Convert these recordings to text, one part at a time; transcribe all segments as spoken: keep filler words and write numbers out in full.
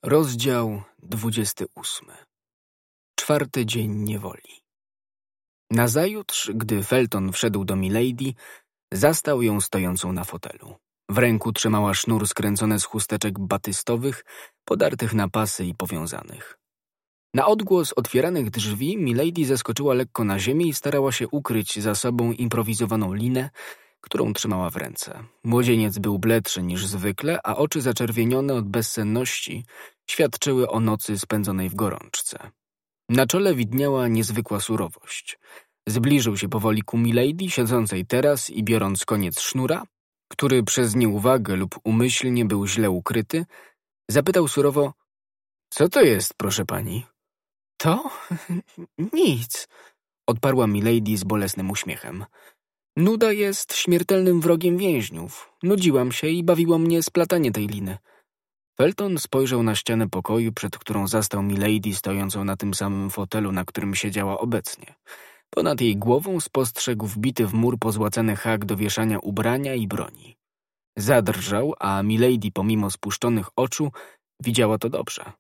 Rozdział dwudziesty ósmy. Czwarty dzień niewoli. Nazajutrz, gdy Felton wszedł do Milady, zastał ją stojącą na fotelu. W ręku trzymała sznur skręcony z chusteczek batystowych, podartych na pasy i powiązanych. Na odgłos otwieranych drzwi Milady zeskoczyła lekko na ziemię i starała się ukryć za sobą improwizowaną linę, którą trzymała w ręce. Młodzieniec był bledszy niż zwykle, a oczy zaczerwienione od bezsenności świadczyły o nocy spędzonej w gorączce. Na czole widniała niezwykła surowość. Zbliżył się powoli ku Milady, siedzącej teraz i biorąc koniec sznura, który przez nieuwagę lub umyślnie był źle ukryty, zapytał surowo: „Co to jest, proszę pani?” „To? Nic”, odparła Milady z bolesnym uśmiechem. „Nuda jest śmiertelnym wrogiem więźniów. Nudziłam się i bawiło mnie splatanie tej liny”. Felton spojrzał na ścianę pokoju, przed którą zastał Milady stojącą na tym samym fotelu, na którym siedziała obecnie. Ponad jej głową spostrzegł wbity w mur pozłacany hak do wieszania ubrania i broni. Zadrżał, a Milady pomimo spuszczonych oczu widziała to dobrze.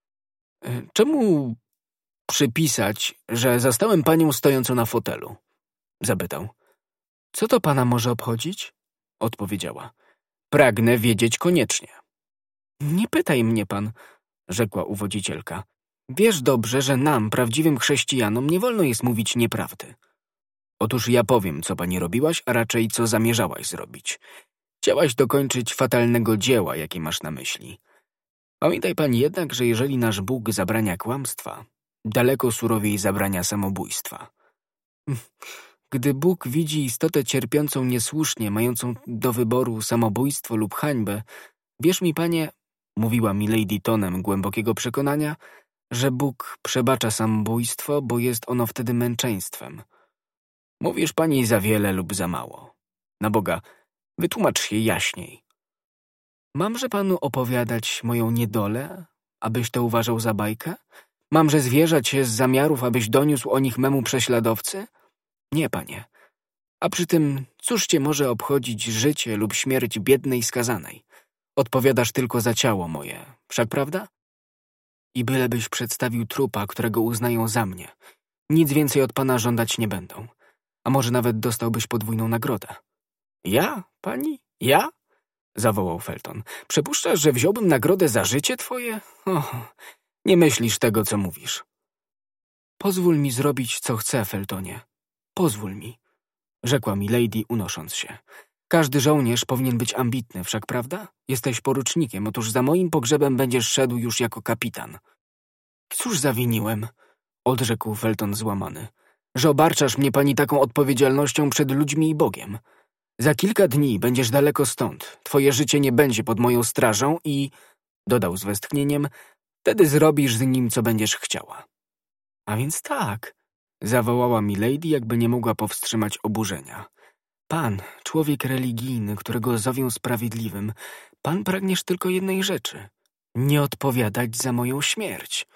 „Czemu przypisać, że zastałem panią stojącą na fotelu?” zapytał. „Co to pana może obchodzić?” odpowiedziała. „Pragnę wiedzieć koniecznie”. „Nie pytaj mnie pan”, rzekła uwodzicielka. „Wiesz dobrze, że nam, prawdziwym chrześcijanom, nie wolno jest mówić nieprawdy”. „Otóż ja powiem, co pani robiłaś, a raczej co zamierzałaś zrobić. Chciałaś dokończyć fatalnego dzieła, jakie masz na myśli. Pamiętaj pani jednak, że jeżeli nasz Bóg zabrania kłamstwa, daleko surowiej zabrania samobójstwa. Gdy Bóg widzi istotę cierpiącą niesłusznie, mającą do wyboru samobójstwo lub hańbę, wierz mi, panie”, mówiła Milady tonem głębokiego przekonania, „że Bóg przebacza samobójstwo, bo jest ono wtedy męczeństwem. Mówisz pani za wiele lub za mało. Na Boga, wytłumacz się jaśniej”. „Mamże panu opowiadać moją niedolę, abyś to uważał za bajkę? Mamże zwierzać się z zamiarów, abyś doniósł o nich memu prześladowcy? Nie, panie. A przy tym, cóż cię może obchodzić życie lub śmierć biednej skazanej? Odpowiadasz tylko za ciało moje, wszak prawda? I bylebyś przedstawił trupa, którego uznają za mnie. Nic więcej od pana żądać nie będą. A może nawet dostałbyś podwójną nagrodę”. „Ja, pani? Ja?” zawołał Felton. „Przypuszczasz, że wziąłbym nagrodę za życie twoje? Och, nie myślisz tego, co mówisz”. „Pozwól mi zrobić, co chcę, Feltonie. Pozwól mi”, rzekła Milady, unosząc się. „Każdy żołnierz powinien być ambitny, wszak prawda? Jesteś porucznikiem, otóż za moim pogrzebem będziesz szedł już jako kapitan”. „Cóż zawiniłem”, odrzekł Felton złamany, „że obarczasz mnie pani taką odpowiedzialnością przed ludźmi i Bogiem. Za kilka dni będziesz daleko stąd, twoje życie nie będzie pod moją strażą i”, dodał z westchnieniem, „wtedy zrobisz z nim, co będziesz chciała”. „A więc tak”, zawołała Milady, jakby nie mogła powstrzymać oburzenia. „Pan, człowiek religijny, którego zowią sprawiedliwym, pan pragniesz tylko jednej rzeczy — nie odpowiadać za moją śmierć.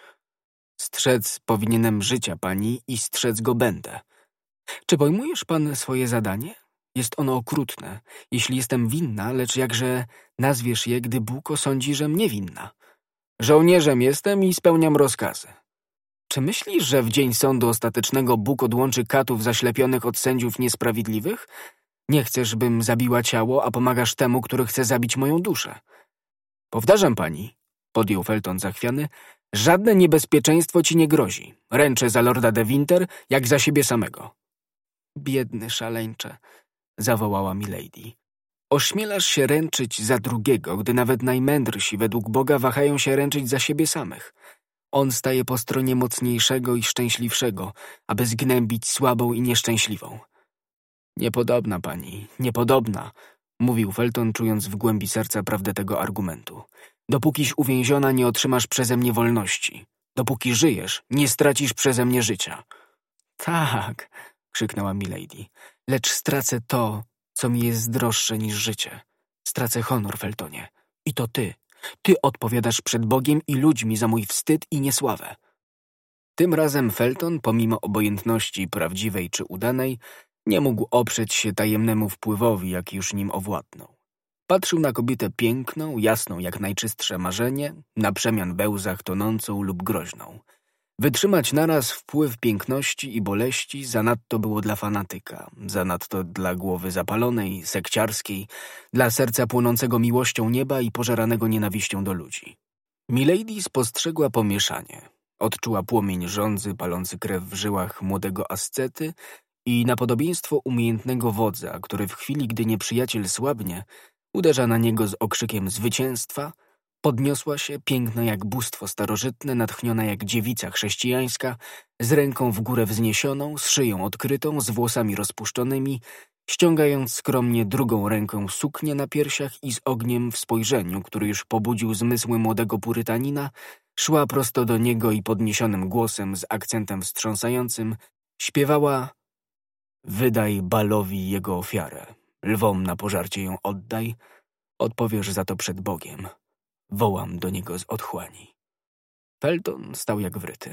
Strzec powinienem życia pani i strzec go będę. Czy pojmujesz pan swoje zadanie? Jest ono okrutne, jeśli jestem winna, lecz jakże nazwiesz je, gdy Bóg osądzi, że mnie winna? Żołnierzem jestem i spełniam rozkazy. Czy myślisz, że w dzień sądu ostatecznego Bóg odłączy katów zaślepionych od sędziów niesprawiedliwych? Nie chcesz, bym zabiła ciało, a pomagasz temu, który chce zabić moją duszę. Powtarzam pani”, podjął Felton zachwiany, „żadne niebezpieczeństwo ci nie grozi. Ręczę za lorda de Winter, jak za siebie samego”. „Biedny szaleńcze”, zawołała Milady. „Ośmielasz się ręczyć za drugiego, gdy nawet najmędrsi według Boga wahają się ręczyć za siebie samych. On staje po stronie mocniejszego i szczęśliwszego, aby zgnębić słabą i nieszczęśliwą”. „Niepodobna pani, niepodobna”, mówił Felton, czując w głębi serca prawdę tego argumentu. „Dopókiś uwięziona, nie otrzymasz przeze mnie wolności. Dopóki żyjesz, nie stracisz przeze mnie życia”. „Tak”, krzyknęła Milady, „lecz stracę to, co mi jest droższe niż życie. Stracę honor, Feltonie. I to ty. Ty odpowiadasz przed Bogiem i ludźmi za mój wstyd i niesławę”. Tym razem Felton, pomimo obojętności prawdziwej czy udanej, nie mógł oprzeć się tajemnemu wpływowi, jaki już nim owładnął. Patrzył na kobietę piękną, jasną jak najczystsze marzenie, na przemian we łzach tonącą lub groźną. Wytrzymać naraz wpływ piękności i boleści zanadto było dla fanatyka, zanadto dla głowy zapalonej, sekciarskiej, dla serca płonącego miłością nieba i pożeranego nienawiścią do ludzi. Milady spostrzegła pomieszanie. Odczuła płomień żądzy palący krew w żyłach młodego ascety i na podobieństwo umiejętnego wodza, który w chwili, gdy nieprzyjaciel słabnie, uderza na niego z okrzykiem zwycięstwa, podniosła się, piękna jak bóstwo starożytne, natchniona jak dziewica chrześcijańska, z ręką w górę wzniesioną, z szyją odkrytą, z włosami rozpuszczonymi, ściągając skromnie drugą ręką suknię na piersiach i z ogniem w spojrzeniu, który już pobudził zmysły młodego purytanina, szła prosto do niego i podniesionym głosem z akcentem wstrząsającym śpiewała: wydaj Balowi jego ofiarę, lwom na pożarcie ją oddaj, odpowiesz za to przed Bogiem. Wołam do niego z otchłani. Felton stał jak wryty.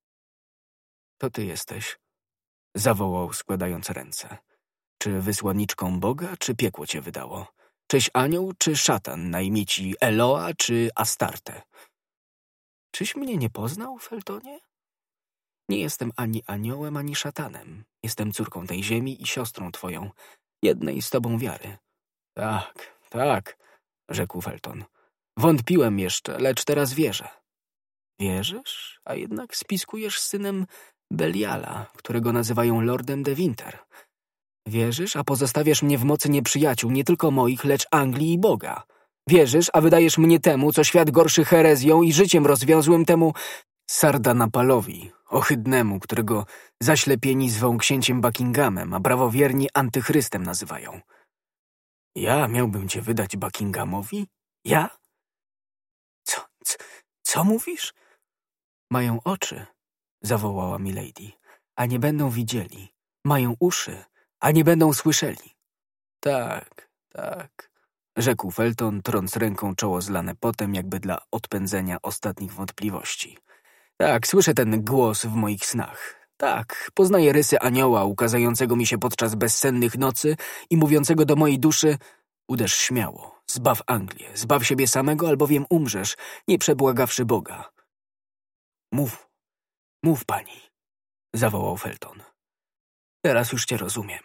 To ty jesteś, zawołał, składając ręce. Czy wysłanniczką Boga, czy piekło cię wydało? Czyś anioł, czy szatan na imię ci Eloa, czy Astarte? Czyś mnie nie poznał, Feltonie? Nie jestem ani aniołem, ani szatanem. Jestem córką tej ziemi i siostrą twoją, jednej z tobą wiary. Tak, tak, rzekł Felton. Wątpiłem jeszcze, lecz teraz wierzę. Wierzysz? A jednak spiskujesz z synem Beliala, którego nazywają Lordem de Winter. Wierzysz, a pozostawiasz mnie w mocy nieprzyjaciół, nie tylko moich, lecz Anglii i Boga. Wierzysz, a wydajesz mnie temu, co świat gorszy herezją i życiem rozwiązłym temu Sardanapalowi, ohydnemu, którego zaślepieni zwą księciem Buckinghamem, a prawowierni antychrystem nazywają. Ja miałbym cię wydać Buckinghamowi? Ja? Co, co, co mówisz? Mają oczy, zawołała Milady, a nie będą widzieli. Mają uszy, a nie będą słyszeli. Tak, tak, rzekł Felton, trąc ręką czoło zlane potem, jakby dla odpędzenia ostatnich wątpliwości. Tak, słyszę ten głos w moich snach. Tak, poznaję rysy anioła ukazającego mi się podczas bezsennych nocy i mówiącego do mojej duszy: uderz śmiało, zbaw Anglię, zbaw siebie samego, albowiem umrzesz, nie przebłagawszy Boga. Mów, mów pani, zawołał Felton. Teraz już cię rozumiem.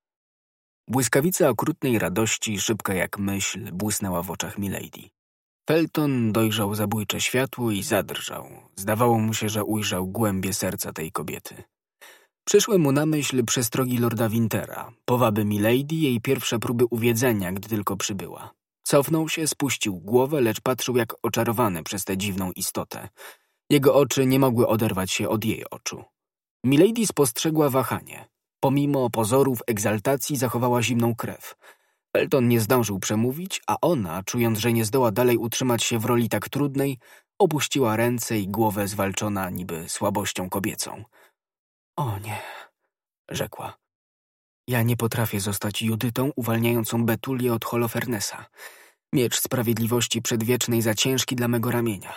Błyskawica okrutnej radości, szybka jak myśl, błysnęła w oczach Milady. Felton dojrzał zabójcze światło i zadrżał. Zdawało mu się, że ujrzał głębie serca tej kobiety. Przyszły mu na myśl przestrogi Lorda Wintera, powaby Milady, jej pierwsze próby uwiedzenia, gdy tylko przybyła. Cofnął się, spuścił głowę, lecz patrzył jak oczarowany przez tę dziwną istotę. Jego oczy nie mogły oderwać się od jej oczu. Milady spostrzegła wahanie. Pomimo pozorów egzaltacji zachowała zimną krew. Felton nie zdążył przemówić, a ona, czując, że nie zdoła dalej utrzymać się w roli tak trudnej, opuściła ręce i głowę zwalczona niby słabością kobiecą. O nie, rzekła. Ja nie potrafię zostać Judytą uwalniającą Betulię od Holofernesa. Miecz sprawiedliwości przedwiecznej za ciężki dla mego ramienia.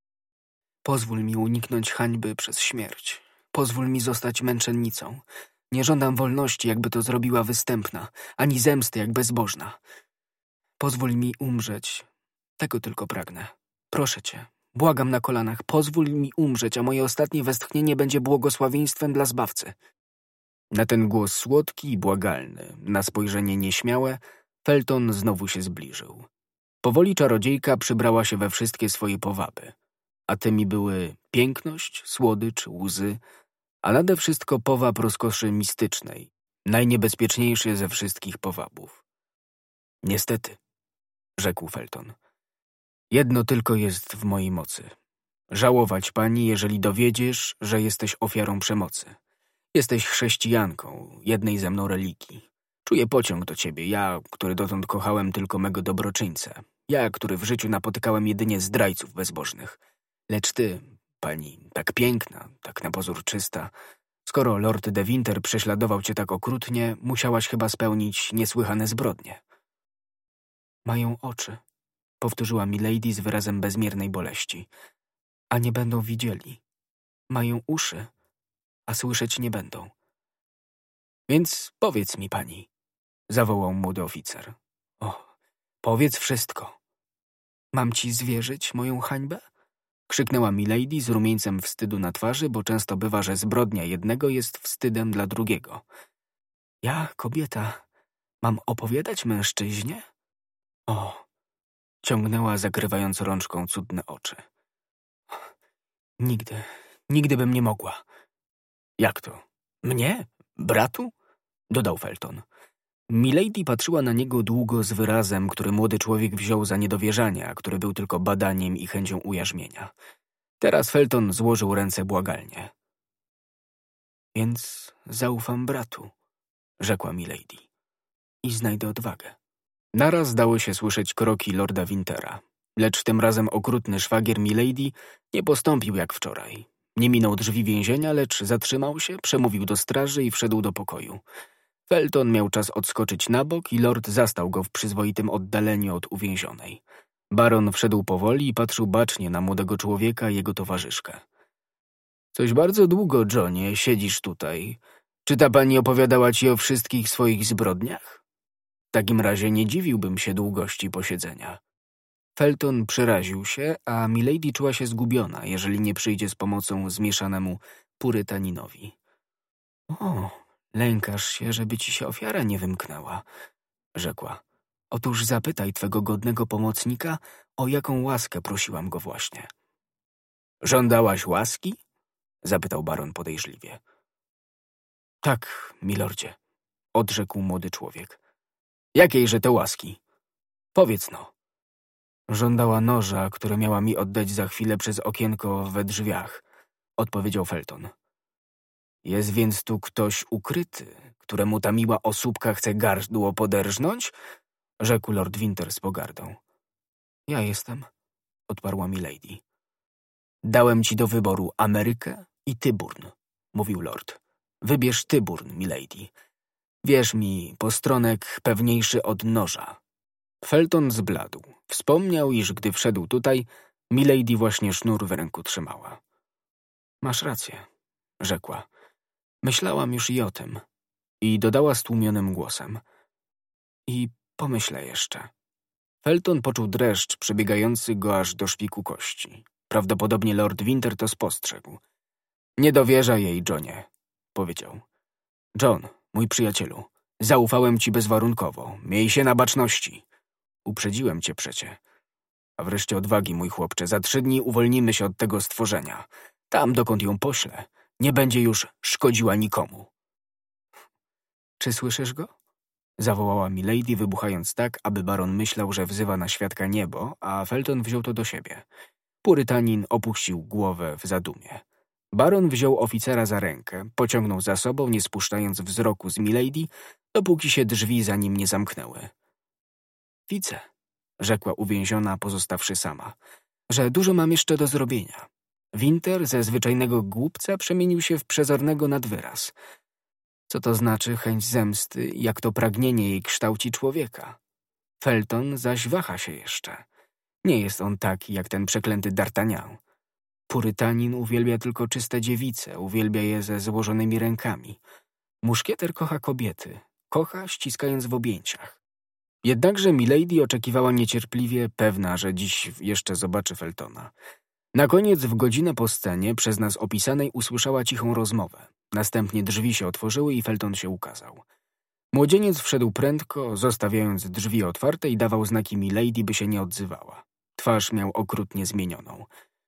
Pozwól mi uniknąć hańby przez śmierć. Pozwól mi zostać męczennicą. Nie żądam wolności, jakby to zrobiła występna, ani zemsty, jak bezbożna. Pozwól mi umrzeć. Tego tylko pragnę. Proszę cię, błagam na kolanach, pozwól mi umrzeć, a moje ostatnie westchnienie będzie błogosławieństwem dla Zbawcy. Na ten głos słodki i błagalny, na spojrzenie nieśmiałe, Felton znowu się zbliżył. Powoli czarodziejka przybrała się we wszystkie swoje powaby, a tymi były piękność, słodycz, łzy, a nade wszystko powab rozkoszy mistycznej, najniebezpieczniejszy ze wszystkich powabów. Niestety, rzekł Felton, jedno tylko jest w mojej mocy. Żałować pani, jeżeli dowiedziesz, że jesteś ofiarą przemocy. Jesteś chrześcijanką, jednej ze mną religii. Czuję pociąg do ciebie, ja, który dotąd kochałem tylko mego dobroczyńcę. Ja, który w życiu napotykałem jedynie zdrajców bezbożnych. Lecz ty, pani, tak piękna, tak na pozór czysta, skoro Lord de Winter prześladował cię tak okrutnie, musiałaś chyba spełnić niesłychane zbrodnie. Mają oczy, powtórzyła Milady z wyrazem bezmiernej boleści, a nie będą widzieli. Mają uszy, a słyszeć nie będą. Więc powiedz mi pani, zawołał młody oficer. O, Powiedz wszystko. Mam ci zwierzyć moją hańbę? Krzyknęła Milady z rumieńcem wstydu na twarzy, bo często bywa, że zbrodnia jednego jest wstydem dla drugiego. Ja, kobieta, mam opowiadać mężczyźnie? O, ciągnęła, zakrywając rączką cudne oczy. Nigdy, nigdy bym nie mogła. Jak to? Mnie? Bratu? Dodał Felton. Milady patrzyła na niego długo z wyrazem, który młody człowiek wziął za niedowierzanie, a który był tylko badaniem i chęcią ujarzmienia. Teraz Felton złożył ręce błagalnie. Więc zaufam bratu, rzekła Milady. I znajdę odwagę. Naraz dały się słyszeć kroki lorda Wintera, lecz tym razem okrutny szwagier Milady nie postąpił jak wczoraj. Nie minął drzwi więzienia, lecz zatrzymał się, przemówił do straży i wszedł do pokoju. Felton miał czas odskoczyć na bok i lord zastał go w przyzwoitym oddaleniu od uwięzionej. Baron wszedł powoli i patrzył bacznie na młodego człowieka i jego towarzyszkę. Coś bardzo długo, Johnie, siedzisz tutaj. Czy ta pani opowiadała ci o wszystkich swoich zbrodniach? W takim razie nie dziwiłbym się długości posiedzenia. Felton przeraził się, a Milady czuła się zgubiona, jeżeli nie przyjdzie z pomocą zmieszanemu purytaninowi. O, lękasz się, żeby ci się ofiara nie wymknęła, rzekła. Otóż zapytaj twego godnego pomocnika, o jaką łaskę prosiłam go właśnie. Żądałaś łaski? Zapytał baron podejrzliwie. Tak, milordzie, odrzekł młody człowiek. Jakiejże to łaski? Powiedz no. Żądała noża, które miała mi oddać za chwilę przez okienko we drzwiach, odpowiedział Felton. Jest więc tu ktoś ukryty, któremu ta miła osóbka chce gardło poderżnąć? Rzekł lord Winter z pogardą. Ja jestem, odparła Milady. Dałem ci do wyboru Amerykę i Tyburn, mówił lord. Wybierz Tyburn, Milady. Wierz mi, postronek pewniejszy od noża. Felton zbladł. Wspomniał, iż gdy wszedł tutaj, Milady właśnie sznur w ręku trzymała. Masz rację, rzekła. Myślałam już i o tym. I dodała stłumionym głosem. I pomyślę jeszcze. Felton poczuł dreszcz przebiegający go aż do szpiku kości. Prawdopodobnie lord Winter to spostrzegł. Nie dowierzaj jej, Johnie, powiedział. John, mój przyjacielu, zaufałem ci bezwarunkowo. Miej się na baczności. Uprzedziłem cię przecie. A wreszcie odwagi, mój chłopcze. Za trzy dni uwolnimy się od tego stworzenia. Tam, dokąd ją poślę, nie będzie już szkodziła nikomu. Czy słyszysz go? Zawołała Milady, wybuchając tak, aby baron myślał, że wzywa na świadka niebo, a Felton wziął to do siebie. Purytanin opuścił głowę w zadumie. Baron wziął oficera za rękę, pociągnął za sobą, nie spuszczając wzroku z Milady, dopóki się drzwi za nim nie zamknęły. Widzę, rzekła uwięziona, pozostawszy sama, że dużo mam jeszcze do zrobienia. Winter ze zwyczajnego głupca przemienił się w przezornego nadwyraz. Co to znaczy chęć zemsty, jak to pragnienie jej kształci człowieka? Felton zaś waha się jeszcze. Nie jest on taki jak ten przeklęty D'Artagnan. Purytanin uwielbia tylko czyste dziewice, uwielbia je ze złożonymi rękami. Muszkieter kocha kobiety, kocha ściskając w objęciach. Jednakże Milady oczekiwała niecierpliwie, pewna, że dziś jeszcze zobaczy Feltona. Na koniec w godzinę po scenie, przez nas opisanej, usłyszała cichą rozmowę. Następnie drzwi się otworzyły i Felton się ukazał. Młodzieniec wszedł prędko, zostawiając drzwi otwarte i dawał znaki Milady, by się nie odzywała. Twarz miał okrutnie zmienioną.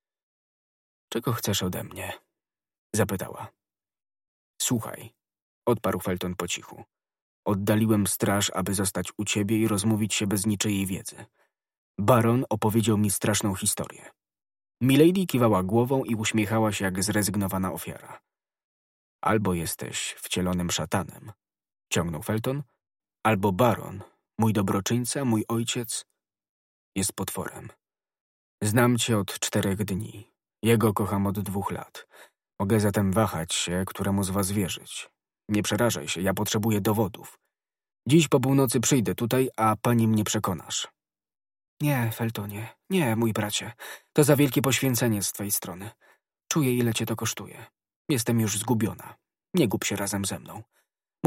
Czego chcesz ode mnie? Zapytała. Słuchaj, odparł Felton po cichu. Oddaliłem straż, aby zostać u ciebie i rozmówić się bez niczyjej wiedzy. Baron opowiedział mi straszną historię. Milady kiwała głową i uśmiechała się jak zrezygnowana ofiara. Albo jesteś wcielonym szatanem, ciągnął Felton, albo baron, mój dobroczyńca, mój ojciec, jest potworem. Znam cię od czterech dni. Jego kocham od dwóch lat. Mogę zatem wahać się, któremu z was wierzyć. Nie przerażaj się, ja potrzebuję dowodów. Dziś po północy przyjdę tutaj, a pani mnie przekonasz. Nie, Feltonie, nie, mój bracie. To za wielkie poświęcenie z twojej strony. Czuję, ile cię to kosztuje. Jestem już zgubiona. Nie gub się razem ze mną.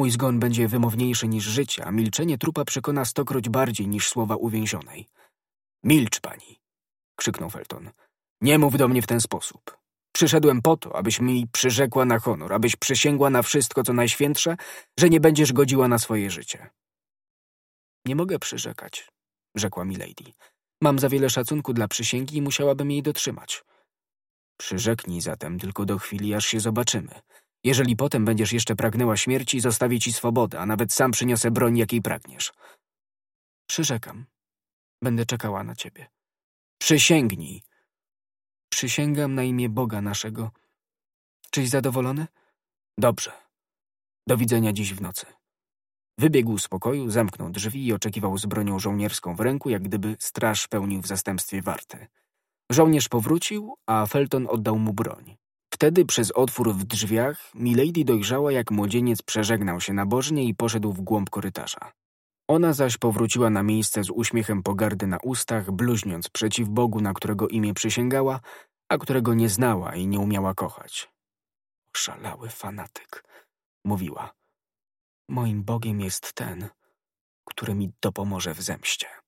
Mój zgon będzie wymowniejszy niż życie, a milczenie trupa przekona stokroć bardziej niż słowa uwięzionej. Milcz, pani! Krzyknął Felton. Nie mów do mnie w ten sposób. Przyszedłem po to, abyś mi przyrzekła na honor, abyś przysięgła na wszystko, co najświętsze, że nie będziesz godziła na swoje życie. Nie mogę przyrzekać, rzekła milady. Mam za wiele szacunku dla przysięgi i musiałabym jej dotrzymać. Przyrzeknij zatem tylko do chwili, aż się zobaczymy. Jeżeli potem będziesz jeszcze pragnęła śmierci, zostawię ci swobodę, a nawet sam przyniosę broń, jakiej pragniesz. Przyrzekam. Będę czekała na ciebie. Przysięgnij. Przysięgam na imię Boga naszego. Czyś zadowolony? Dobrze. Do widzenia dziś w nocy. Wybiegł z pokoju, zamknął drzwi i oczekiwał z bronią żołnierską w ręku, jak gdyby straż pełnił w zastępstwie warty. Żołnierz powrócił, a Felton oddał mu broń. Wtedy przez otwór w drzwiach milady dojrzała, jak młodzieniec przeżegnał się nabożnie i poszedł w głąb korytarza. Ona zaś powróciła na miejsce z uśmiechem pogardy na ustach, bluźniąc przeciw Bogu, na którego imię przysięgała, a którego nie znała i nie umiała kochać. Oszalały fanatyk, mówiła. Moim Bogiem jest ten, który mi dopomoże w zemście.